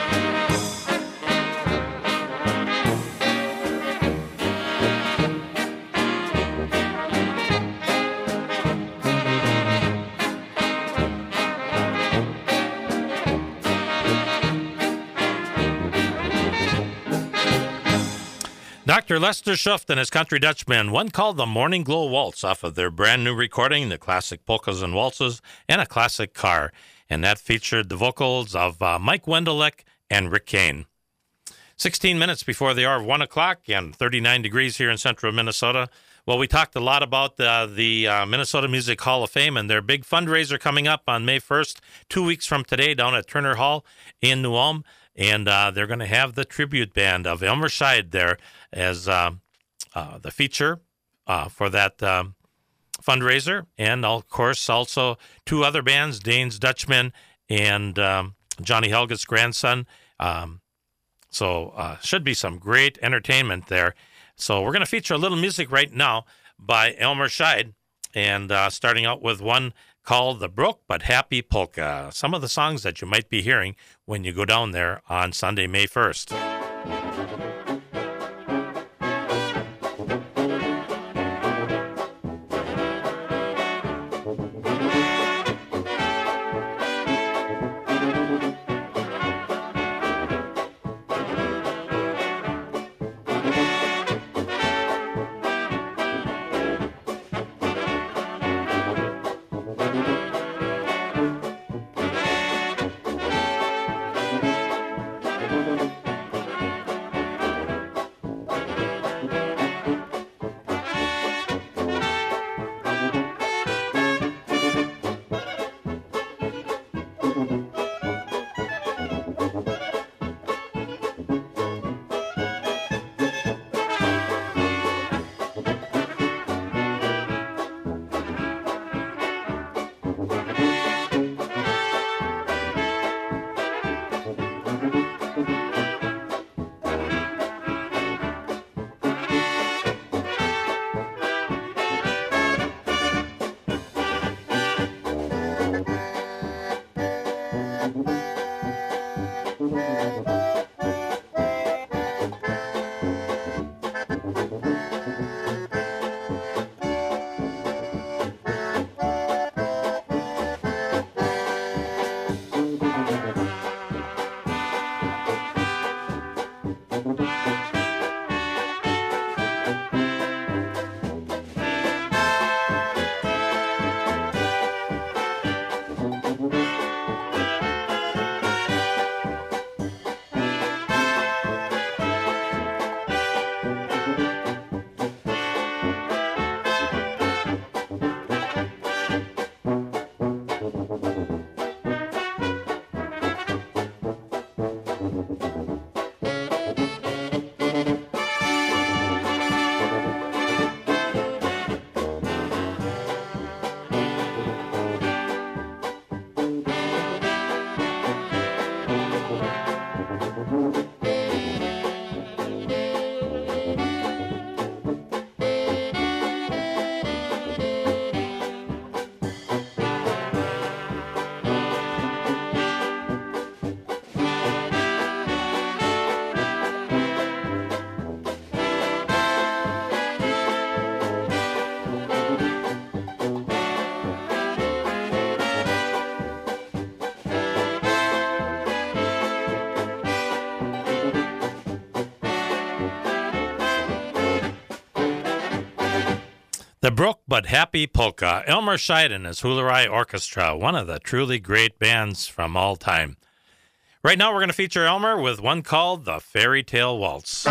Dr. Lester Schuft and his Country Dutchman, one called the Morning Glow Waltz off of their brand new recording, the classic polkas and waltzes, and a classic car. And that featured the vocals of Mike Wendelek and Rick Kane. 16 minutes before the hour of 1 o'clock and 39 degrees here in central Minnesota. Well, we talked a lot about the Minnesota Music Hall of Fame and their big fundraiser coming up on May 1st, 2 weeks from today, down at Turner Hall in New Ulm. And they're going to have the tribute band of Elmer Scheid there as the feature for that fundraiser. And, of course, also two other bands, Danes Dutchman and Johnny Helget's grandson. So should be some great entertainment there. So we're going to feature a little music right now by Elmer Scheid, and starting out with one called The Broke But Happy Polka. Some of the songs that you might be hearing when you go down there on Sunday, May 1st. The Broke But Happy Polka, Elmer Scheid and his Hularai Orchestra, one of the truly great bands from all time. Right now we're going to feature Elmer with one called The Fairy Tale Waltz.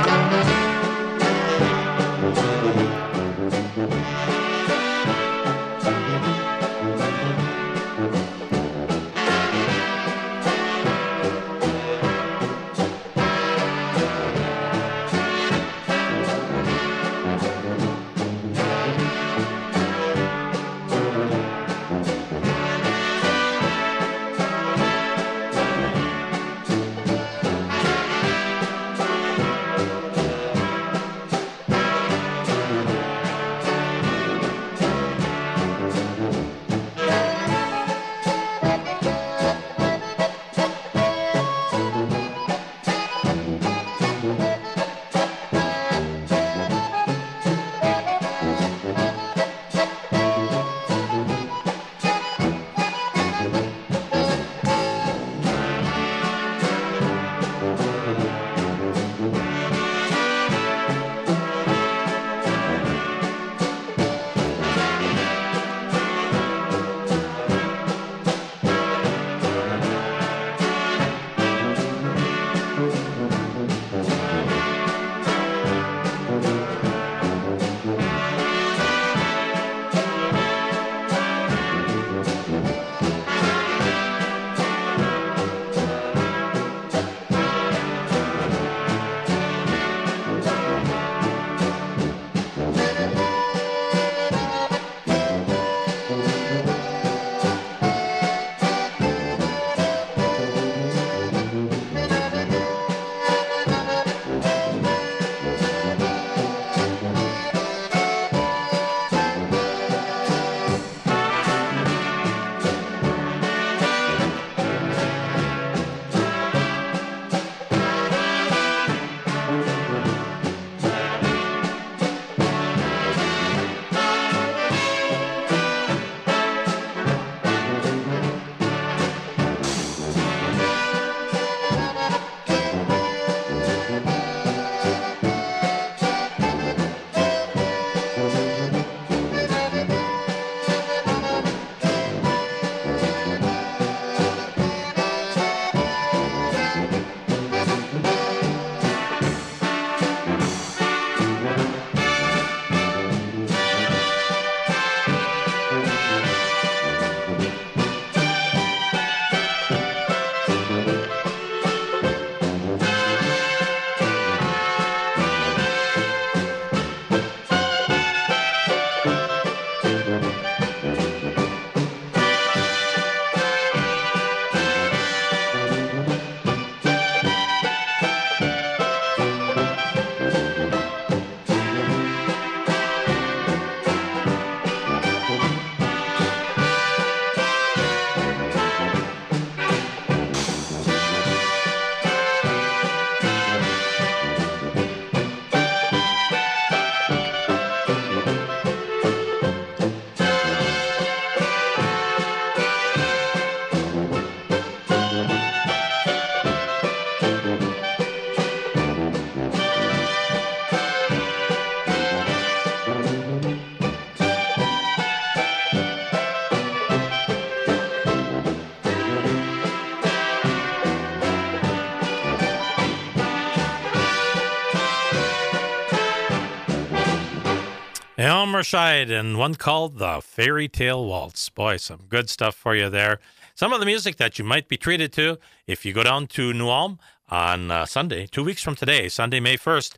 Elmer Scheid and one called The Fairy Tale Waltz. Boy, some good stuff for you there. Some of the music that you might be treated to if you go down to New Ulm on Sunday, 2 weeks from today, Sunday, May 1st,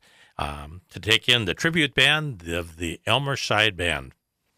to take in the tribute band of the Elmer Scheid Band.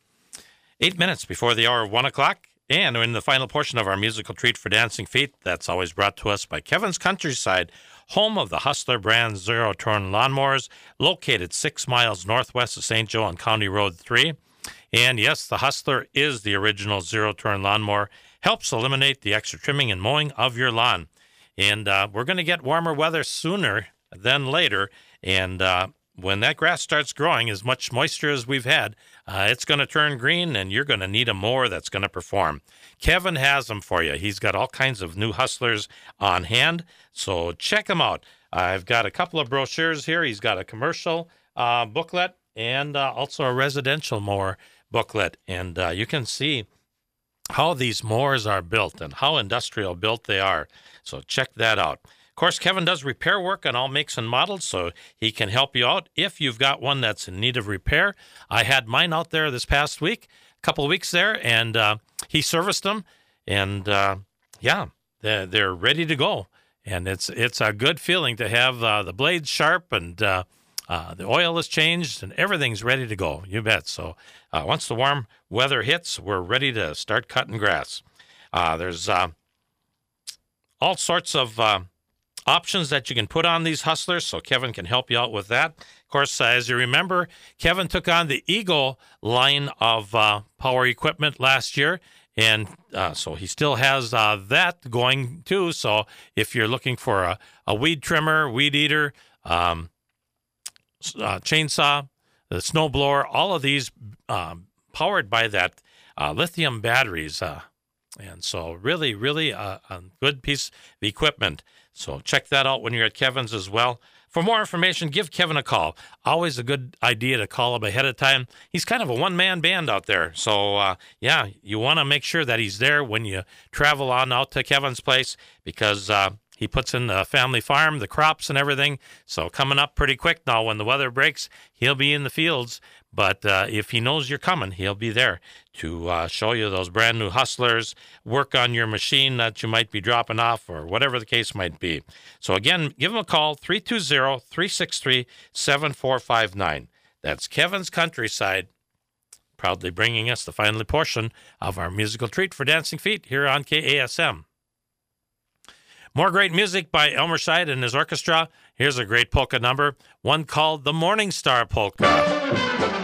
8 minutes before the hour of 1 o'clock, and in the final portion of our musical treat for Dancing Feet, that's always brought to us by Kevin's Countryside, home of the Hustler brand zero-turn lawnmowers, located 6 miles northwest of St. Joe on County Road 3. And yes, the Hustler is the original zero-turn lawnmower, helps eliminate the extra trimming and mowing of your lawn. And we're going to get warmer weather sooner than later, and when that grass starts growing as much moisture as we've had, it's going to turn green, and you're going to need a mower that's going to perform. Kevin has them for you. He's got all kinds of new Hustlers on hand, so check them out. I've got a couple of brochures here. He's got a commercial booklet and also a residential mower booklet. And you can see how these mowers are built and how industrial built they are. So check that out. Of course, Kevin does repair work on all makes and models, so he can help you out if you've got one that's in need of repair. I had mine out there this past week, a couple of weeks there, and he serviced them, and they're ready to go. And it's a good feeling to have the blades sharp and the oil is changed and everything's ready to go. You bet. So once the warm weather hits, we're ready to start cutting grass. There's all sorts of options that you can put on these Hustlers, so Kevin can help you out with that. Of course, as you remember, Kevin took on the Eagle line of power equipment last year, and so he still has that going too. So if you're looking for a weed trimmer, weed eater, chainsaw, the snow blower, all of these powered by that lithium batteries. And so really, really a good piece of equipment. So check that out when you're at Kevin's as well. For more information, give Kevin a call. Always a good idea to call him ahead of time. He's kind of a one-man band out there. So, you want to make sure that he's there when you travel on out to Kevin's place because he puts in the family farm, the crops and everything. So coming up pretty quick now when the weather breaks, he'll be in the fields. But if he knows you're coming, he'll be there to show you those brand new Hustlers, work on your machine that you might be dropping off or whatever the case might be. So again, give him a call, 320-363-7459. That's Kevin's Countryside, proudly bringing us the final portion of our musical treat for Dancing Feet here on KASM. More great music by Elmer Scheid and his orchestra. Here's a great polka number, one called the Morning Star Polka.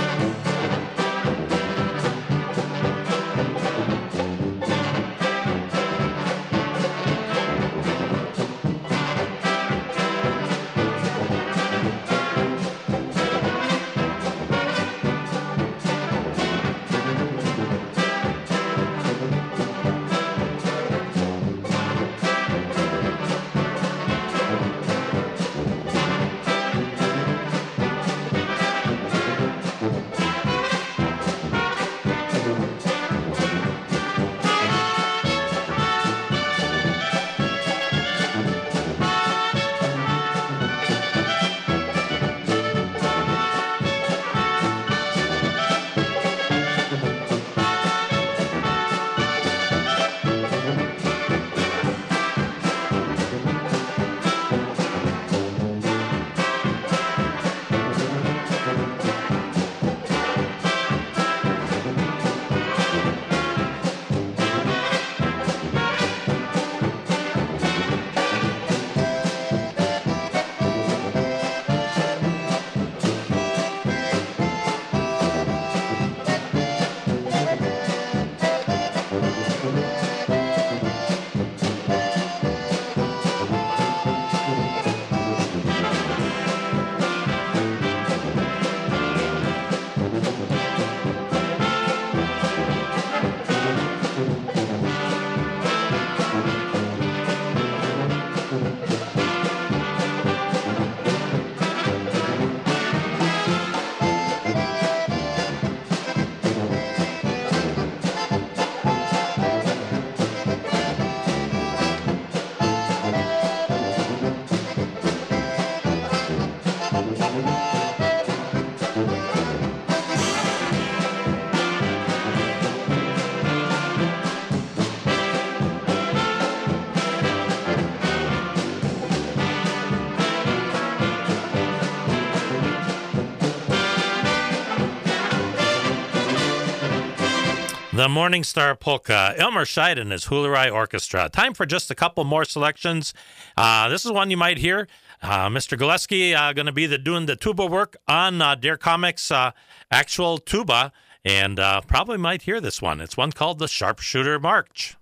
The Morning Star Polka, Elmer Scheid and his Hula Orchestra. Time for just a couple more selections. This is one you might hear. Mr. Gillespie going to be doing the tuba work on Dare Comics' actual tuba, and probably might hear this one. It's one called the Sharpshooter March.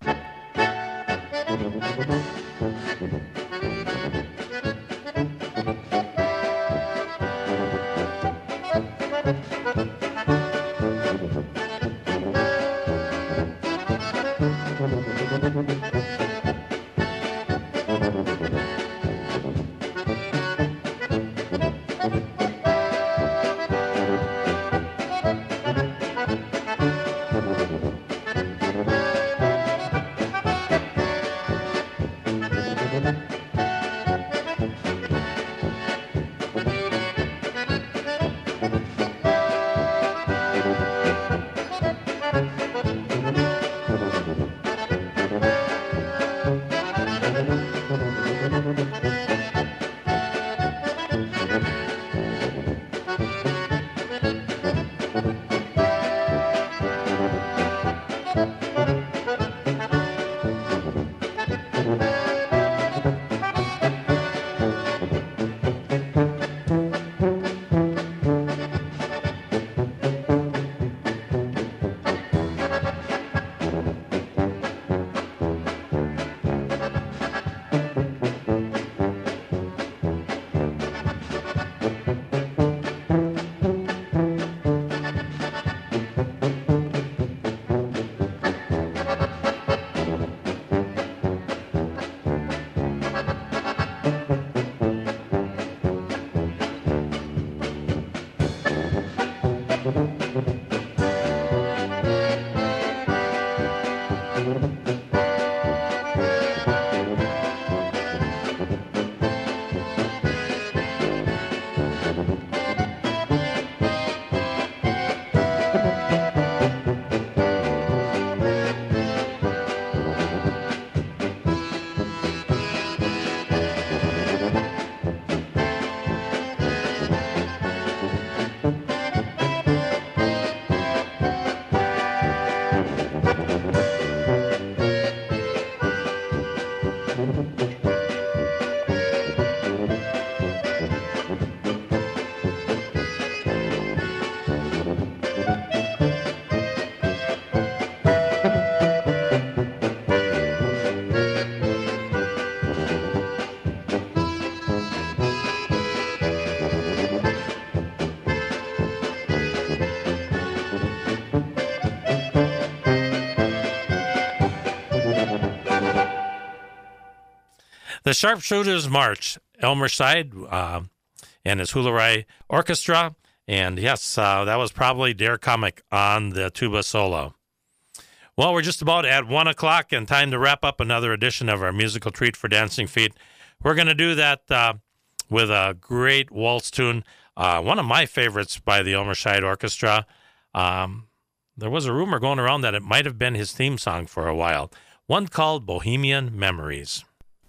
The Sharpshooters March, Elmer Scheid and his Hula-Rai Orchestra. And yes, that was probably Der Comic on the tuba solo. Well, we're just about at 1 o'clock and time to wrap up another edition of our musical treat for Dancing Feet. We're going to do that with a great waltz tune, one of my favorites by the Elmer Scheid Orchestra. There was a rumor going around that it might have been his theme song for a while, one called Bohemian Memories.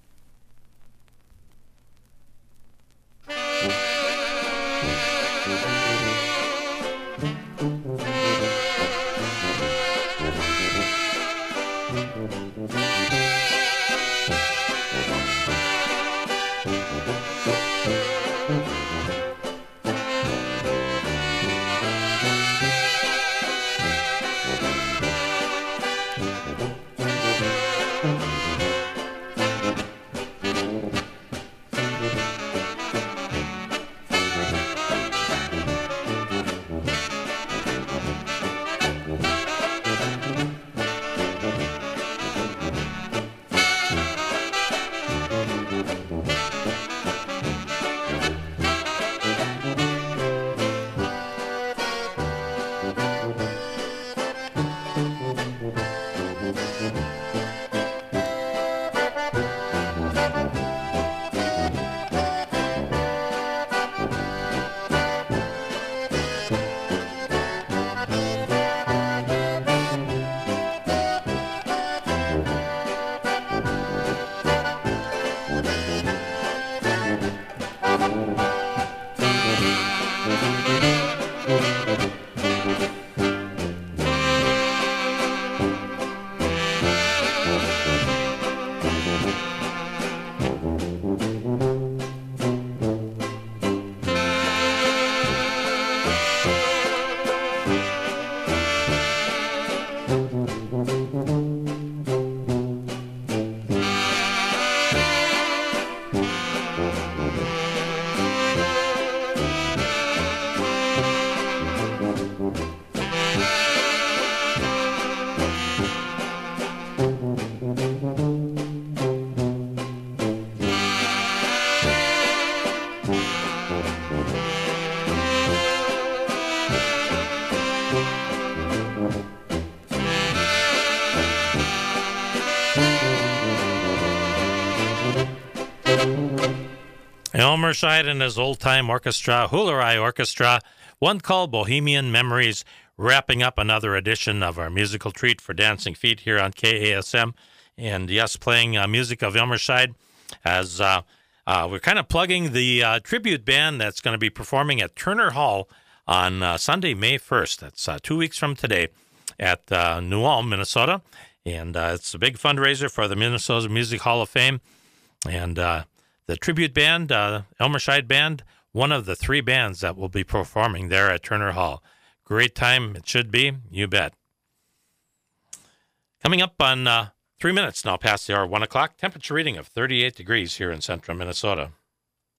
Elmer Scheid and his old-time orchestra, Hula-Rai Orchestra, one called Bohemian Memories, wrapping up another edition of our musical treat for Dancing Feet here on KASM. And yes, playing music of Elmer Scheid as we're kind of plugging the tribute band that's going to be performing at Turner Hall on Sunday, May 1st. That's 2 weeks from today at New Ulm, Minnesota. And it's a big fundraiser for the Minnesota Music Hall of Fame. And the tribute band, Elmer Scheid Band, one of the three bands that will be performing there at Turner Hall. Great time it should be, you bet. Coming up on 3 minutes now past the hour, 1 o'clock, temperature reading of 38 degrees here in central Minnesota.